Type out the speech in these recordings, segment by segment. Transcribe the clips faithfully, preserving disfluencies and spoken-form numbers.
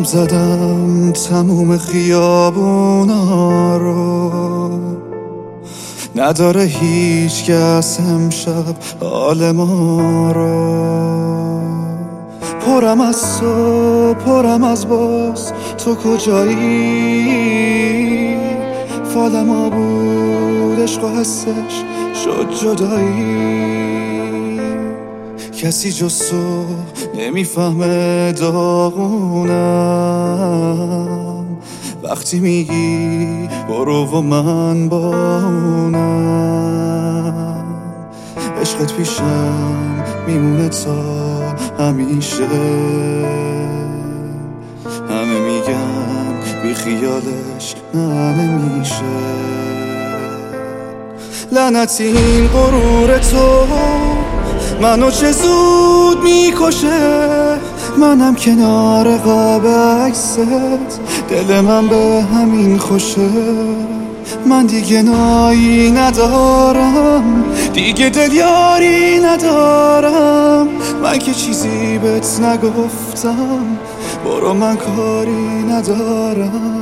قدم زدم تموم خیابونا رو، نداره هیچ کس امشب حال ما رو. پرم از تو پرم از باز، تو کجایی؟ فال ما بود عشق و حسش شد جدایی. کسی جز تو نمیفهمه داغونم، وقتی میگی برو و من با اونم. عشقت پیشم میمونه تا همیشه، همه میگن بی خیالش نه نمیشه. لعنتی این غرور تو منو چه زود میکشه، منم کنار قاب عکست دل من به همین خوشه. من دیگه نایی ندارم، دیگه دل یاری ندارم، من که چیزی بهت نگفتم، برو من کاری ندارم.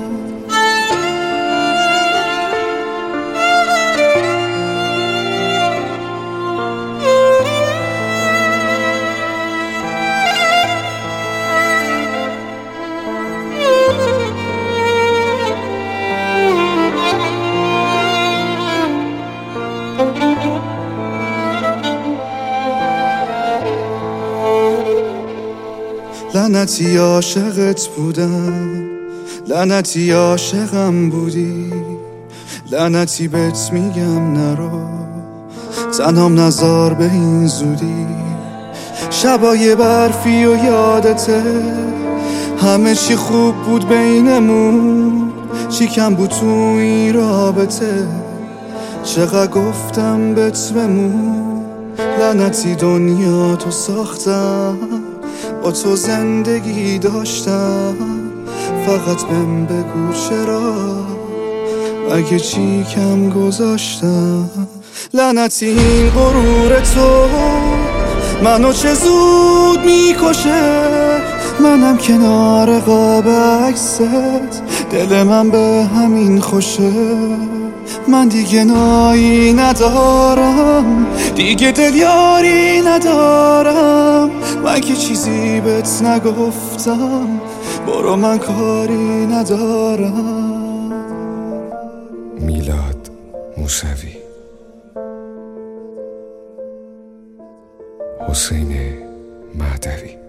لعنتی عاشقت بودم، لعنتی عاشقم بودی، لعنتی بهت میگم نرو، تنهام نزار به این زودی. شبای برفی و یادته، همه چی خوب بود بینمون، چی کم بود تو این رابطه، چقدر گفتم بهت بمون. لعنتی دنیا تو ساختم، با تو زندگی داشتم، فقط بهم بگو چرا، اگه چی کم گذاشتم. لعنتی این غرور تو منو چه زود میکشه، منم کنار قاب عکست دل من به همین خوشه. من دیگه نایی ندارم، دیگه دل یاری ندارم، من که چیزی بهت نگفتم، برو من کاری ندارم. میلاد موسوی، حسین مهدوی.